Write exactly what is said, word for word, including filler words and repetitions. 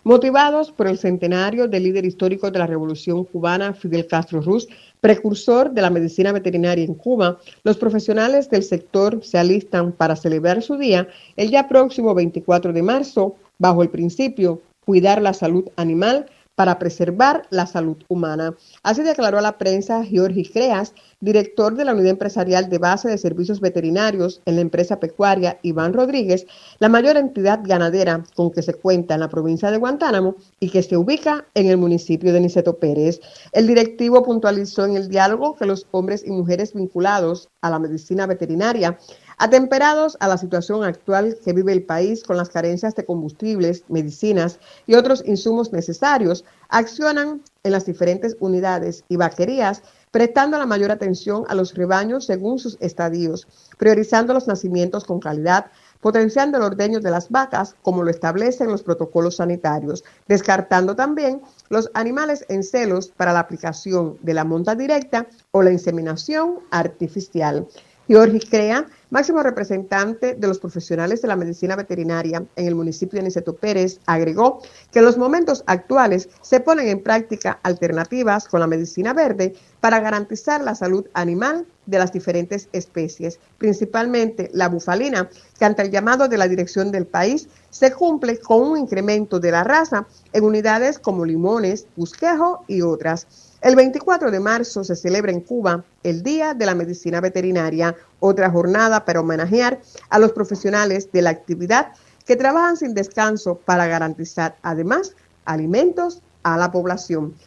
Motivados por el centenario del líder histórico de la Revolución Cubana, Fidel Castro Ruz, precursor de la medicina veterinaria en Cuba, los profesionales del sector se alistan para celebrar su día el día próximo veinticuatro de marzo, bajo el principio cuidar la salud animal para preservar la salud humana. Así declaró a la prensa Jorge Creas, director de la Unidad Empresarial de Base de Servicios Veterinarios en la empresa pecuaria Iván Rodríguez, la mayor entidad ganadera con que se cuenta en la provincia de Guantánamo y que se ubica en el municipio de Niceto Pérez. El directivo puntualizó en el diálogo que los hombres y mujeres vinculados a la medicina veterinaria, atemperados a la situación actual que vive el país con las carencias de combustibles, medicinas y otros insumos necesarios, accionan en las diferentes unidades y vaquerías, prestando la mayor atención a los rebaños según sus estadios, priorizando los nacimientos con calidad, potenciando el ordeño de las vacas como lo establecen los protocolos sanitarios, descartando también los animales en celos para la aplicación de la monta directa o la inseminación artificial. Jorge Crea, máximo representante de los profesionales de la medicina veterinaria en el municipio de Niceto Pérez, agregó que en los momentos actuales se ponen en práctica alternativas con la medicina verde para garantizar la salud animal de las diferentes especies, principalmente la bufalina, que ante el llamado de la dirección del país se cumple con un incremento de la raza en unidades como Limones, Busquejo y otras. El veinticuatro de marzo se celebra en Cuba el Día de la Medicina Veterinaria, otra jornada para homenajear a los profesionales de la actividad que trabajan sin descanso para garantizar además alimentos a la población.